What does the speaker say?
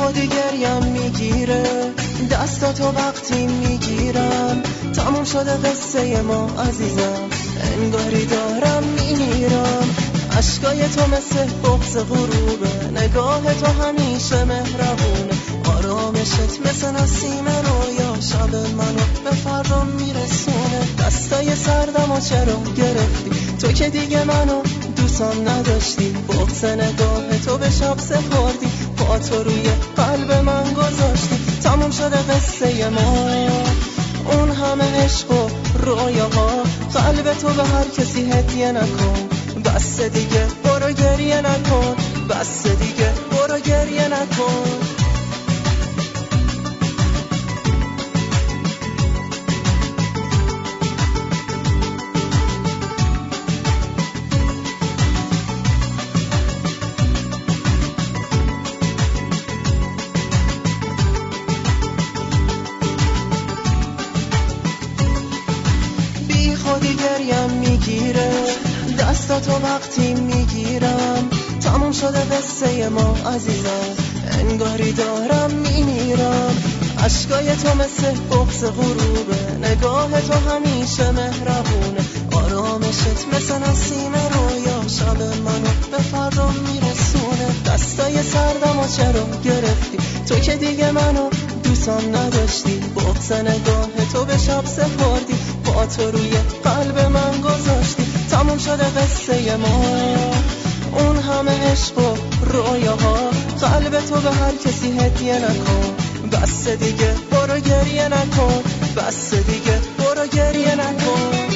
خودی گریم میگیره، دستاتو وقتی میگیرم تموم شده قصه ما عزیزم، انگاری دارم میمیرم. اشکای تو مثل بغض غروبه، نگاه تو همیشه مهربونه، آرامشت مثل نسیم رویا شب منو به فردا میرسونه. دستای سردمو چرا گرفتی تو که دیگه منو دوستم نداشتی، بغض نگاه تو به شب سپردی، پا تو روی قلب من گذاشتی. تموم شده قصه ما، اون همه عشق و رویاها، قلب تو به هر کسی هدیه نکن، بس دیگه برو گریه نکن، بس دیگه برو گریه نکن. خودی گریم میگیره، دستاتو وقتی میگیرم تموم شده قصه ما عزیزم، انگاری دارم میمیرم. اشکای تو مثل بغض غروبه، نگاه تو همیشه مهربونه، آرامشت مثل نسیم رویا شب منو به فردا میرسونه. دستای سردمو چرا گرفتی تو که دیگه منو دوستم نداشتی، بغض نگاه تو به شب سپردی، پا تو روی قلب من گذاشتی. تموم شده قصه ما، اون همه عشق و رویاها، قلب تو به هر کسی هدیه نکن، بس دیگه برو گریه نکن، بس دیگه برو گریه نکن.